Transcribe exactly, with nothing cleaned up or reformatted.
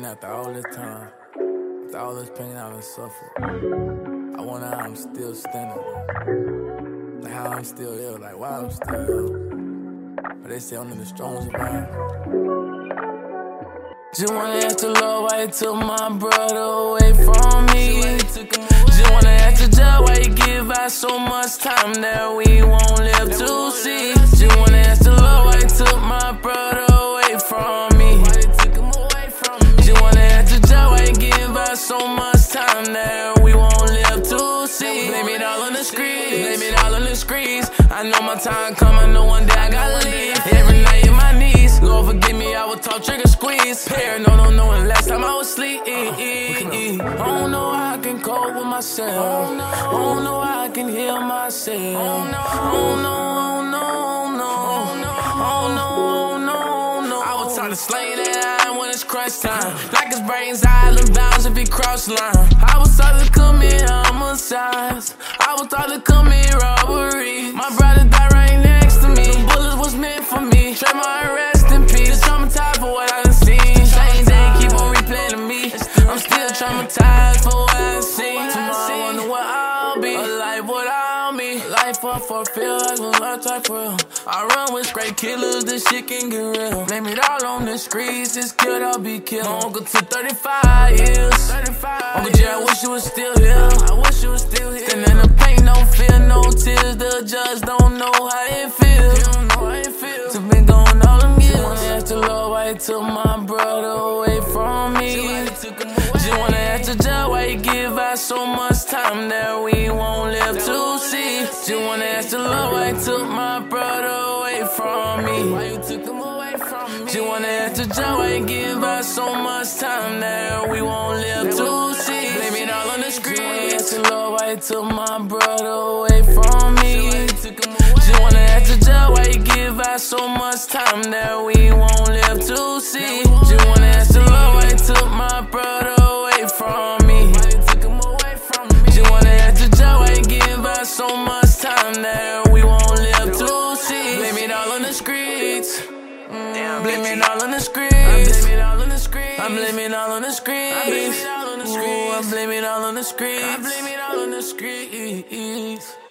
after all this time, after all this pain I've suffered, I wonder how I'm still standing. Like how I'm still ill, like why I'm still ill. But they say I'm in the strongest band. Just wanna ask the Lord why he took my brother away from me. Just wanna ask the judge why he give us so much time that we won't live to see. Just wanna ask the Lord why he took my brother away from me. Just wanna ask the judge why he give us so much time that we won't live to see. Blame it all on the streets, blame it all on the streets. I know my time coming, no one day I gotta leave. Every night in my knees, Lord forgive me, I was taught trigger squeeze. Paranoid, no knowing last time I was asleep. I don't know how I can cope with myself. I don't know how I can heal myself. I don't know, oh no, no, no, oh no, no, no. I was taught to slay that when it's crunch time. Like his brains island bounds if he cross line. I was taught to commit homicides. I was taught to commit robbery. My brother died right next to me. The bullets was meant for me. Trade my rest in peace. Traumatized for what I done seen. Same day keep on replaying me. I'm still traumatized for what I seen. Tomorrow I wonder what I'll be. A life without me. Life up for feel like a life type real. I run with straight killers, this shit can get real. Blame it all on the streets, it's killed, I'll be killed. My uncle took thirty-five years. Uncle Jay, I wish you was still here. I wish you was still here. Standing in the pain, no fear, no tears. The judge don't know how it feels. You don't know how it feels. To been going all them years. Wanna ask the Lord why he took my brother away from me. Just wanna ask the judge why he give us so much time that we won't live to see. Just wanna ask the Lord why he took my brother away from me. Why you took him away from me? Just wanna ask the judge why he give us so much time that we won't live to see. Blame it all on the streets. Just wanna ask the Lord why he took my brother away from me. Just wanna ask the judge why he give us so much time that we won't live to see. Just wanna ask the Lord why he took my brother away from me. Just wanna ask the judge why he give us so much time that we won't live to see. Blame it all on the streets. Mm, blame it all on the streets. I blame it all on the streets. I blame it all on the streets. I blame it all on the streets. I blame it all on the streets.